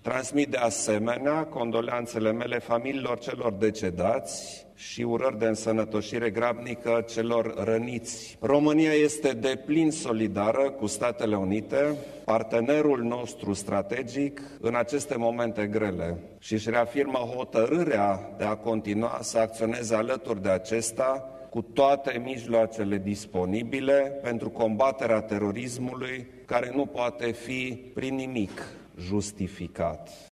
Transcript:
Transmit de asemenea condoleanțele mele familiilor celor decedați și urări de însănătoșire grabnică celor răniți. România este deplin solidară cu Statele Unite, partenerul nostru strategic în aceste momente grele, și își reafirmă hotărârea de a continua să acționeze alături de acesta cu toate mijloacele disponibile pentru combaterea terorismului, care nu poate fi prin nimic justificat.